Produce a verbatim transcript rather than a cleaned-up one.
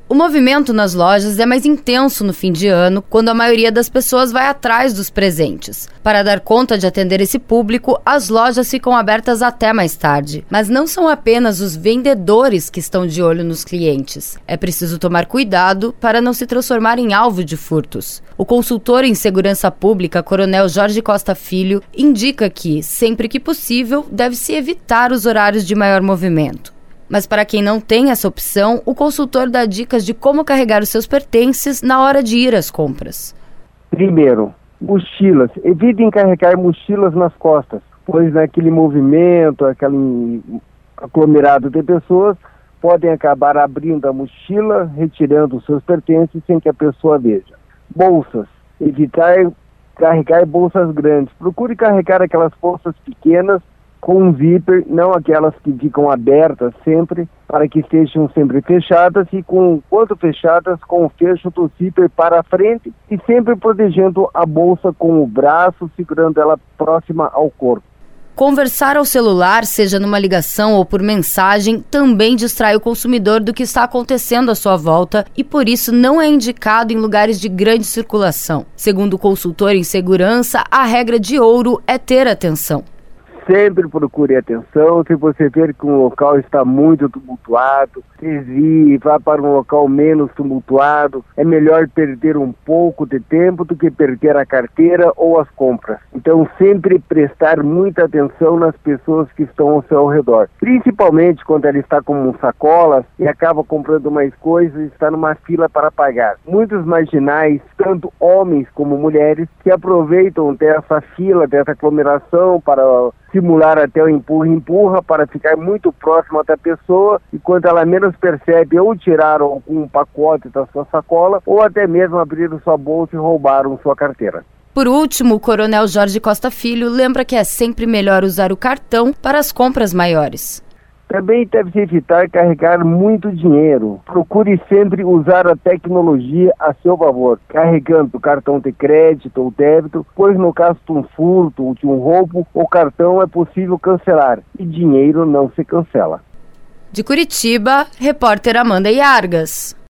O movimento nas lojas é mais intenso no fim de ano, quando a maioria das pessoas vai atrás dos presentes. Para dar conta de atender esse público, as lojas ficam abertas até mais tarde. Mas não são apenas os vendedores que estão de olho nos clientes. É preciso tomar cuidado para não se transformar em alvo de furtos. O consultor em segurança pública, Coronel Jorge Costa Filho, indica que, sempre que possível, deve-se evitar os horários de maior movimento. Mas para quem não tem essa opção, o consultor dá dicas de como carregar os seus pertences na hora de ir às compras. Primeiro, mochilas. Evitem carregar mochilas nas costas, pois naquele movimento, aquele aglomerado de pessoas, podem acabar abrindo a mochila, retirando os seus pertences sem que a pessoa veja. Bolsas. Evitar carregar bolsas grandes. Procure carregar aquelas bolsas pequenas, com um zíper, não aquelas que ficam abertas sempre, para que estejam sempre fechadas e, com quanto fechadas, com o fecho do zíper para a frente e sempre protegendo a bolsa com o braço, segurando ela próxima ao corpo. Conversar ao celular, seja numa ligação ou por mensagem, também distrai o consumidor do que está acontecendo à sua volta e, por isso, não é indicado em lugares de grande circulação. Segundo o consultor em segurança, a regra de ouro é ter atenção. Sempre procure atenção. Se você ver que um local está muito tumultuado, desvie, vá para um local menos tumultuado. É melhor perder um pouco de tempo do que perder a carteira ou as compras. Então, sempre prestar muita atenção nas pessoas que estão ao seu redor. Principalmente quando ela está com sacolas e acaba comprando mais coisas e está numa fila para pagar. Muitos marginais, tanto homens como mulheres, que aproveitam dessa fila, dessa aglomeração para simular até o empurra-empurra para ficar muito próximo da pessoa e quando ela menos percebe ou tiraram algum pacote da sua sacola ou até mesmo abriram sua bolsa e roubaram sua carteira. Por último, o Coronel Jorge Costa Filho lembra que é sempre melhor usar o cartão para as compras maiores. Também deve-se evitar carregar muito dinheiro. Procure sempre usar a tecnologia a seu favor, carregando cartão de crédito ou débito, pois no caso de um furto ou de um roubo, o cartão é possível cancelar e dinheiro não se cancela. De Curitiba, repórter Amanda Iargas.